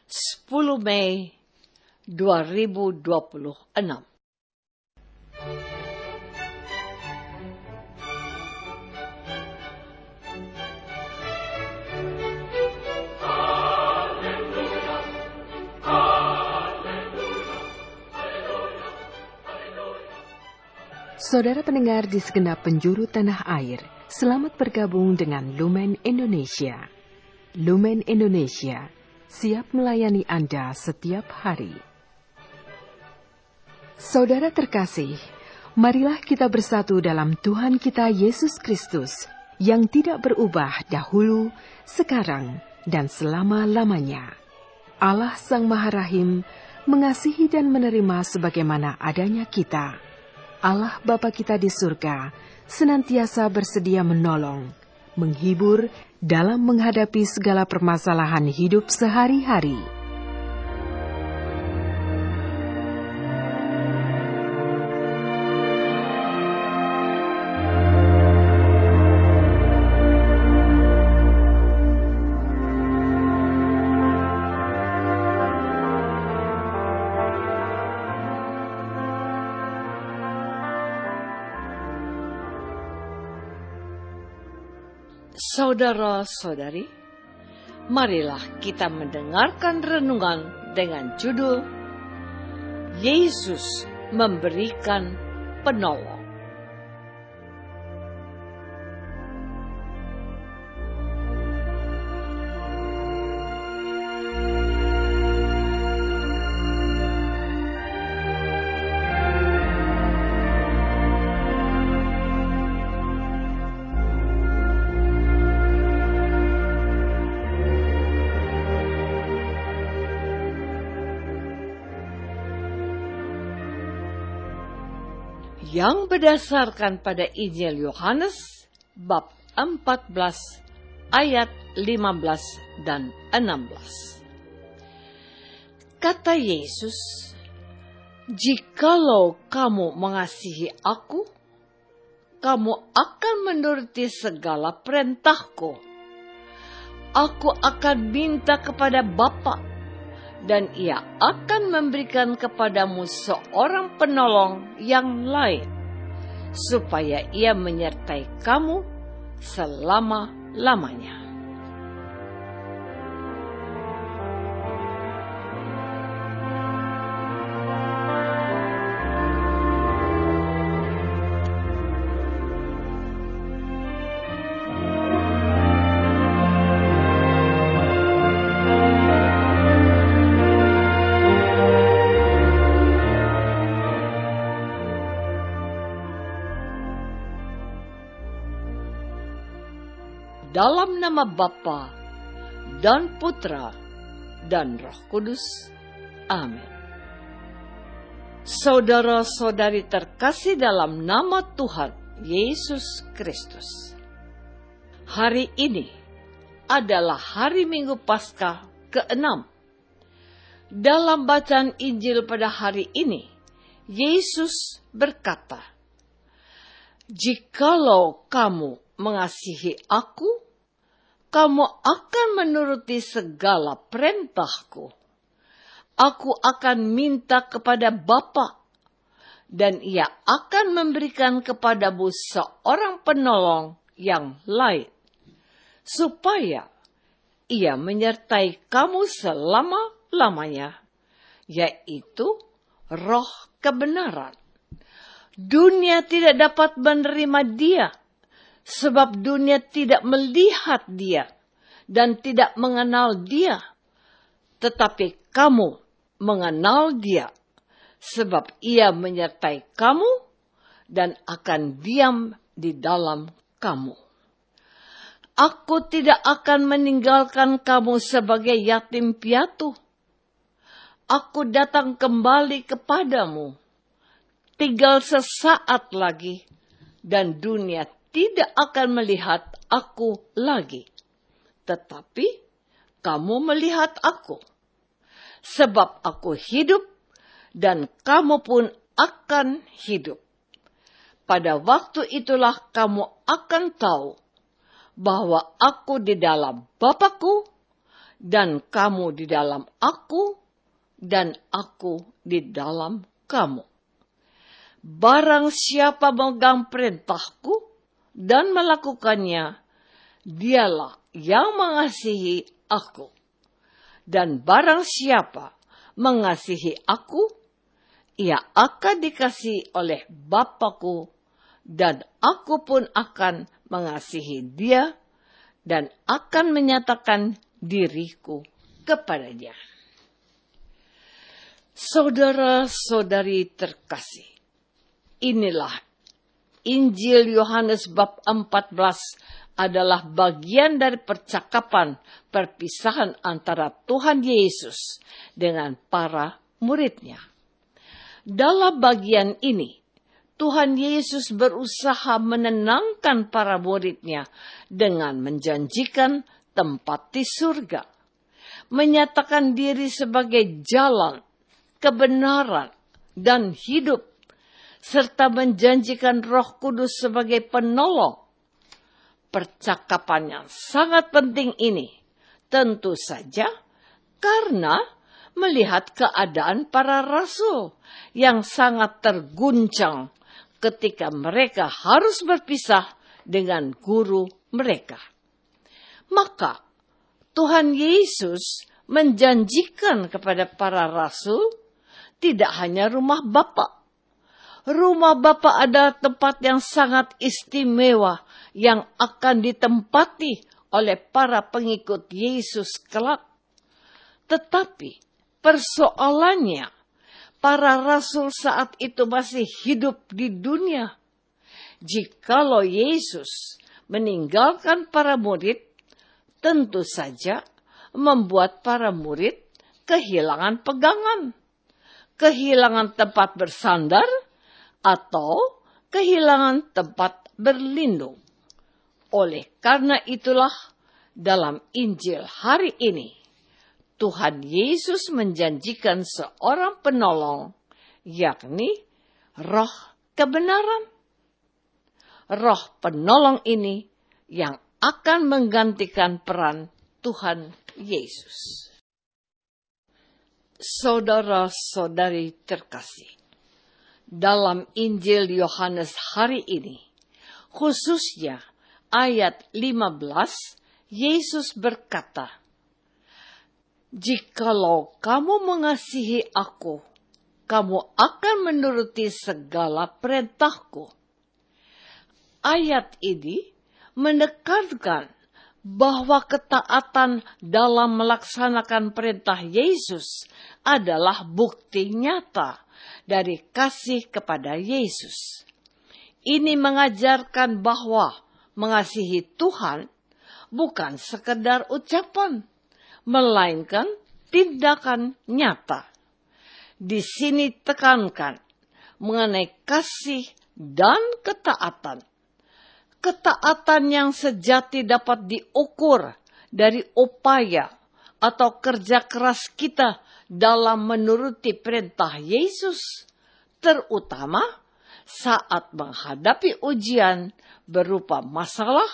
10 Mei 2026. Saudara pendengar di segenap penjuru tanah air, selamat bergabung dengan Lumen Indonesia. Lumen Indonesia, siap melayani Anda setiap hari. Saudara terkasih, marilah kita bersatu dalam Tuhan kita Yesus Kristus, yang tidak berubah dahulu, sekarang, dan selama-lamanya. Allah Sang Maha Rahim mengasihi dan menerima sebagaimana adanya kita. Allah Bapa kita di surga senantiasa bersedia menolong, menghibur dalam menghadapi segala permasalahan hidup sehari-hari. Saudara-saudari, marilah kita mendengarkan renungan dengan judul Yesus Memberikan Penolong. Yang berdasarkan pada Injil Yohanes bab 14 ayat 15 dan 16. Kata Yesus, "Jikalau kamu mengasihi aku, kamu akan menuruti segala perintahku. Aku akan minta kepada Bapa, dan Ia akan memberikan kepadamu seorang penolong yang lain, supaya Ia menyertai kamu selama-lamanya." Dalam nama Bapa dan Putra dan Roh Kudus. Amin. Saudara-saudari terkasih dalam nama Tuhan Yesus Kristus. Hari ini adalah hari Minggu Paskah ke-6. Dalam bacaan Injil pada hari ini, Yesus berkata, "Jikalau kamu mengasihi aku, kamu akan menuruti segala perintahku. Aku akan minta kepada Bapa, dan Ia akan memberikan kepadamu seorang penolong yang lain, supaya Ia menyertai kamu selama-lamanya, yaitu Roh kebenaran. Dunia tidak dapat menerima Dia, sebab dunia tidak melihat Dia dan tidak mengenal Dia. Tetapi kamu mengenal Dia, sebab Ia menyertai kamu dan akan diam di dalam kamu. Aku tidak akan meninggalkan kamu sebagai yatim piatu. Aku datang kembali kepadamu. Tinggal sesaat lagi, dan dunia tidak akan melihat aku lagi. Tetapi kamu melihat aku. Sebab aku hidup, dan kamu pun akan hidup. Pada waktu itulah kamu akan tahu bahwa aku di dalam Bapa-Ku, dan kamu di dalam aku, dan aku di dalam kamu. Barang siapa memegang perintahku dan melakukannya, dialah yang mengasihi aku. Dan barang siapa mengasihi aku, ia akan dikasihi oleh Bapa-Ku, dan aku pun akan mengasihi dia dan akan menyatakan diriku kepadanya. Saudara-saudari terkasih, inilah Injil Yohanes bab 14 adalah bagian dari percakapan perpisahan antara Tuhan Yesus dengan para muridnya. Dalam bagian ini, Tuhan Yesus berusaha menenangkan para muridnya dengan menjanjikan tempat di surga, menyatakan diri sebagai jalan, kebenaran, dan hidup, serta menjanjikan Roh Kudus sebagai penolong. Percakapan yang sangat penting ini tentu saja karena melihat keadaan para rasul yang sangat terguncang ketika mereka harus berpisah dengan guru mereka. Maka Tuhan Yesus menjanjikan kepada para rasul tidak hanya rumah Bapa. Rumah Bapa adalah tempat yang sangat istimewa yang akan ditempati oleh para pengikut Yesus kelak. Tetapi persoalannya, para rasul saat itu masih hidup di dunia. Jikalau Yesus meninggalkan para murid, tentu saja membuat para murid kehilangan pegangan, kehilangan tempat bersandar, atau kehilangan tempat berlindung. Oleh karena itulah, dalam Injil hari ini, Tuhan Yesus menjanjikan seorang penolong, yakni Roh kebenaran. Roh penolong ini yang akan menggantikan peran Tuhan Yesus. Saudara-saudari terkasih, dalam Injil Yohanes hari ini, khususnya ayat 15, Yesus berkata, "Jikalau kamu mengasihi aku, kamu akan menuruti segala perintahku." Ayat ini menekankan bahwa ketaatan dalam melaksanakan perintah Yesus adalah bukti nyata dari kasih kepada Yesus. Ini mengajarkan bahwa mengasihi Tuhan bukan sekedar ucapan, melainkan tindakan nyata. Di sini tekankan mengenai kasih dan ketaatan. Ketaatan yang sejati dapat diukur dari upaya atau kerja keras kita dalam menuruti perintah Yesus, terutama saat menghadapi ujian berupa masalah,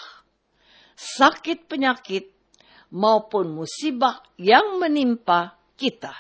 sakit penyakit, maupun musibah yang menimpa kita.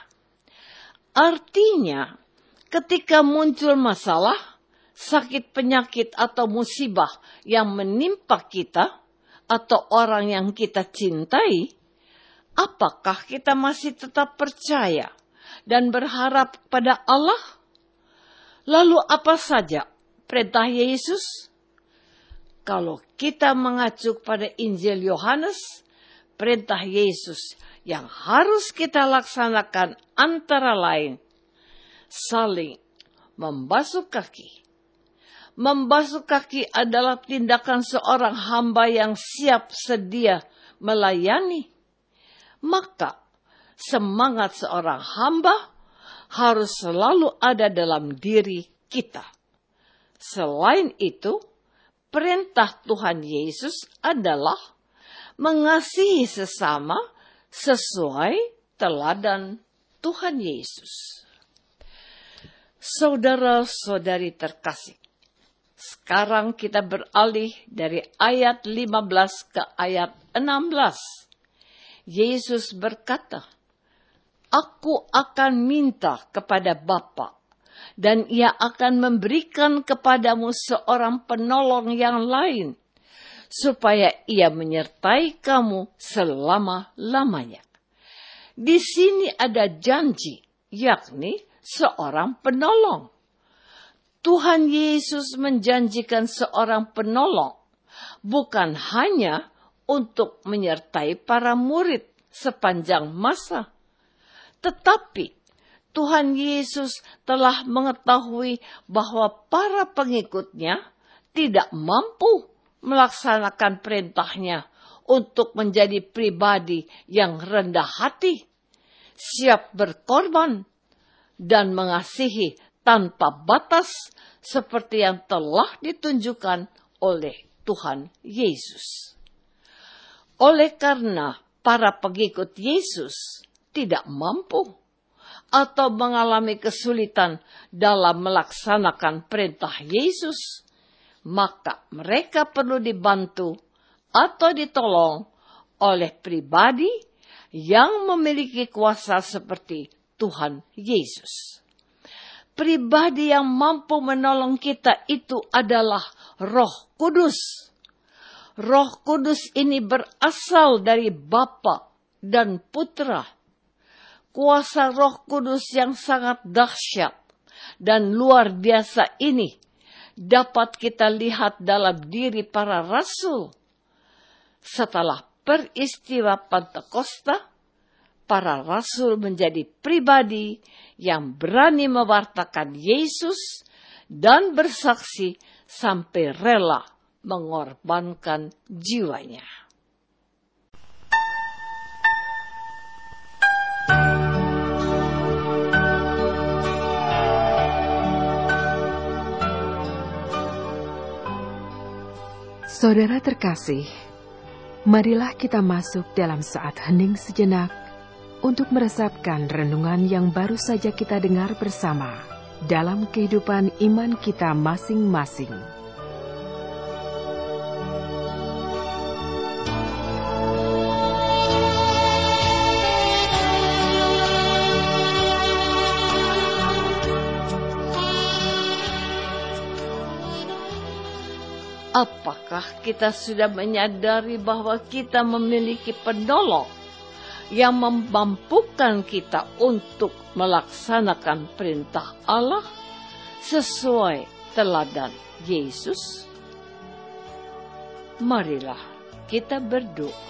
Artinya, ketika muncul masalah, sakit penyakit atau musibah yang menimpa kita atau orang yang kita cintai, apakah kita masih tetap percaya dan berharap pada Allah? Lalu apa saja perintah Yesus? Kalau kita mengacu pada Injil Yohanes, perintah Yesus yang harus kita laksanakan antara lain saling membasuh kaki. Membasuh kaki adalah tindakan seorang hamba yang siap sedia melayani. Maka semangat seorang hamba harus selalu ada dalam diri kita. Selain itu, perintah Tuhan Yesus adalah mengasihi sesama sesuai teladan Tuhan Yesus. Saudara-saudari terkasih, sekarang kita beralih dari ayat 15 ke ayat 16. Yesus berkata, "Aku akan minta kepada Bapa, dan Ia akan memberikan kepadamu seorang penolong yang lain, supaya Ia menyertai kamu selama-lamanya." Di sini ada janji, yakni seorang penolong. Tuhan Yesus menjanjikan seorang penolong, bukan hanya untuk menyertai para murid sepanjang masa, tetapi Tuhan Yesus telah mengetahui bahwa para pengikutnya tidak mampu melaksanakan perintahnya untuk menjadi pribadi yang rendah hati, siap berkorban, dan mengasihi tanpa batas seperti yang telah ditunjukkan oleh Tuhan Yesus. Oleh karena para pengikut Yesus tidak mampu atau mengalami kesulitan dalam melaksanakan perintah Yesus, maka mereka perlu dibantu atau ditolong oleh pribadi yang memiliki kuasa seperti Tuhan Yesus. Pribadi yang mampu menolong kita itu adalah Roh Kudus. Roh Kudus ini berasal dari Bapa dan Putra. Kuasa Roh Kudus yang sangat dahsyat dan luar biasa ini dapat kita lihat dalam diri para rasul. Setelah peristiwa Pentakosta, para rasul menjadi pribadi yang berani mewartakan Yesus dan bersaksi sampai rela mengorbankan jiwanya. Saudara terkasih, marilah kita masuk dalam saat hening sejenak untuk meresapkan renungan yang baru saja kita dengar bersama dalam kehidupan iman kita masing-masing. Apakah kita sudah menyadari bahwa kita memiliki penolong yang memampukan kita untuk melaksanakan perintah Allah sesuai teladan Yesus? Marilah kita berdoa.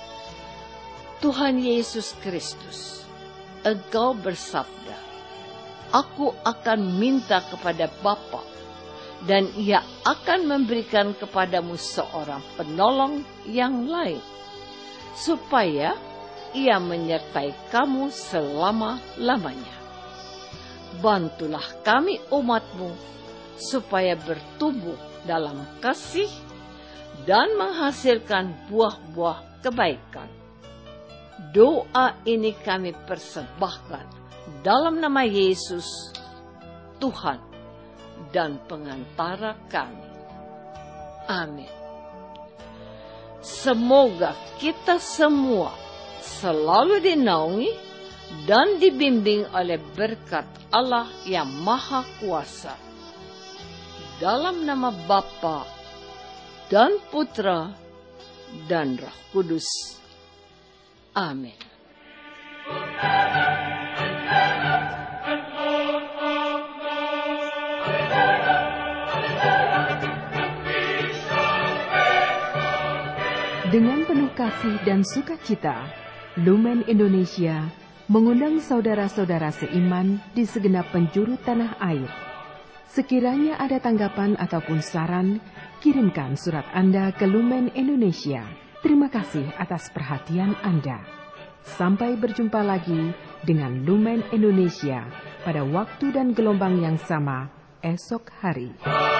Tuhan Yesus Kristus, Engkau bersabda, "Aku akan minta kepada Bapa, dan Ia akan memberikan kepadamu seorang penolong yang lain, supaya Ia menyertai kamu selama-lamanya." Bantulah kami umat-Mu, supaya bertumbuh dalam kasih dan menghasilkan buah-buah kebaikan. Doa ini kami persembahkan dalam nama Yesus, Tuhan dan pengantara kami. Amin. Semoga kita semua selalu dinaungi dan dibimbing oleh berkat Allah yang Maha Kuasa. Dalam nama Bapa dan Putra dan Roh Kudus. Amin. Dengan penuh kasih dan sukacita, Lumen Indonesia mengundang saudara-saudara seiman di segenap penjuru tanah air. Sekiranya ada tanggapan ataupun saran, kirimkan surat Anda ke Lumen Indonesia. Terima kasih atas perhatian Anda. Sampai berjumpa lagi dengan Lumen Indonesia pada waktu dan gelombang yang sama esok hari.